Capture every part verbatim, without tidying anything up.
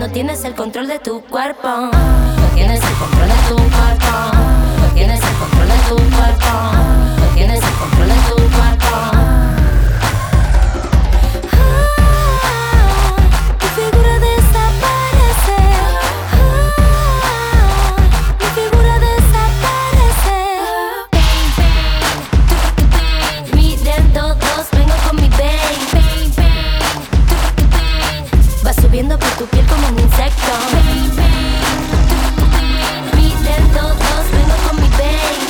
no tienes el control de tu cuerpo. No tienes el control de tu cuerpo. No tienes el control de tu cuerpo. No tienes el control de tu cuerpo. Tu figura desaparece. Mi figura desaparece. Miren todos, vengo con mi bang. Va subiendo por tu piel como un insecto. Miren todos, vengo con mi bang.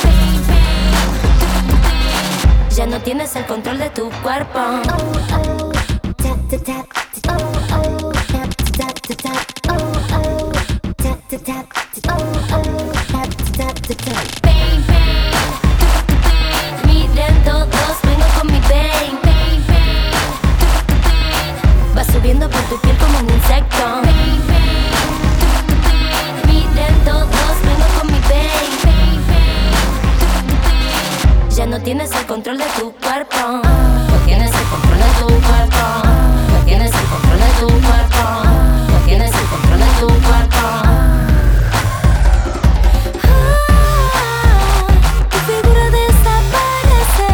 Ya no tienes el control de tu cuerpo. Tap tap tap. Oh oh. Tap tap tap. Oh oh. Tap tap tap. Oh oh. Tap tap tap. Bang, bang. Miren todos, vengo con mi bang. Va subiendo por tu piel como un insecto. Miren todos, vengo con mi bang. Ya no tienes el control de tu cuerpo. No tienes el control de tu cuerpo. No tienes el control de tu cuerpo. No tienes el control de tu cuerpo. Tu figura desaparece.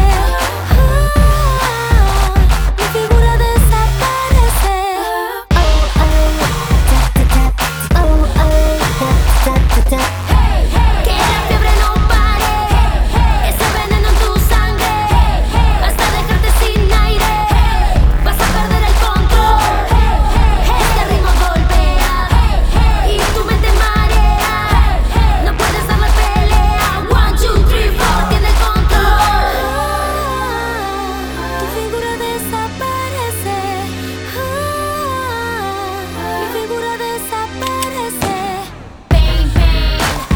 Mi figura desaparece. Oh oh. Tap tap. Oh oh. Tap tap tap. Que la fiebre no pare. Ese veneno en tu sangre. Hasta dejarte sin aire. Vas a perder el control. Este ritmo golpea y tu mente marea. No puedes darle pelea. One, two, three, four, tiene el control. Tu figura desaparece. Mi figura desaparece. Bang, bang.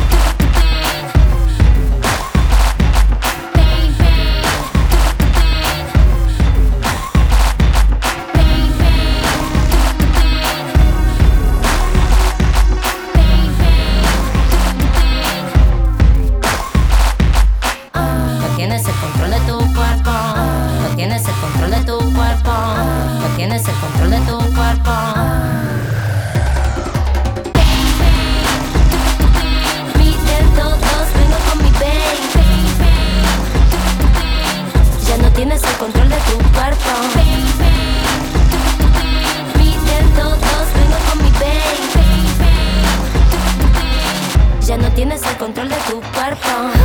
Bang, bang. No tienes el control de tu cuerpo. No tienes el control de tu cuerpo. No tienes el control de tu cuerpo. Miren todos, vengo con mi bang. Ya no tienes el control de tu cuerpo. Miren todos, vengo con mi bang. Ya no tienes el control de tu cuerpo.